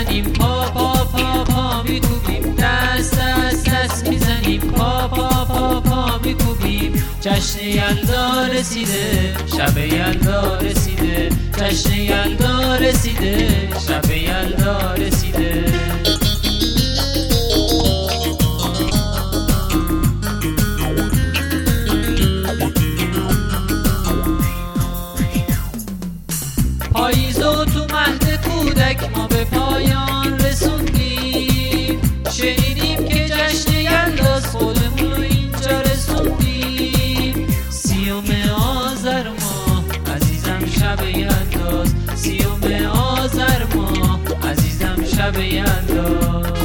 میزنیم، پا پا پا پا میکوبیم، دست دست دست میزنیم، پا پا پا پا میکوبیم. جشن یلدا رسیده، شب یلدا رسیده، جشن یلدا رسیده، شب یلدا رسیده. پاییز و تو مهد کودک ما به پایان رسوندیم، شنیدیم که جشن یلداست، خودمون رو اینجا رسوندیم. 30 آذر ماه عزیزم شب یلداست، 30 آذر ماه عزیزم شب یلداست.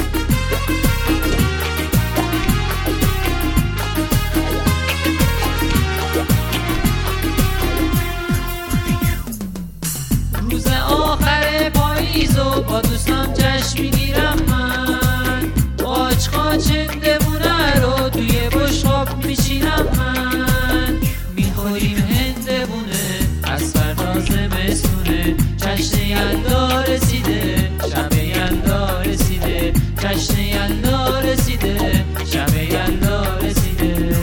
روز آخر پاییز و با دوستان جشن میگیرم من، قاچ قاچ هندوونه رو توی بشقاب میچینم من. میخوریم هندوونه از فردا زمستونه، جشن یلدا رسیده، شب یلدا رسیده، جشن یلدا رسیده، شب یلدا رسیده.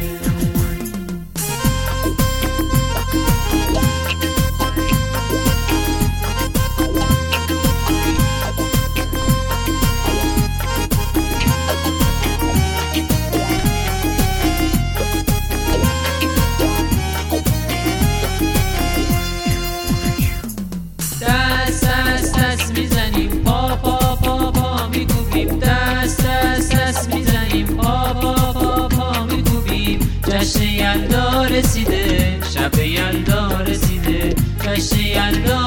دست دست دست میزنیم، پا پا پا پا میکوبیم، دست دست دست میزنیم، پا پا پا پا میکوبیم. جشن یلدا رسیده، شب یلدا رسیده، جشن یلدا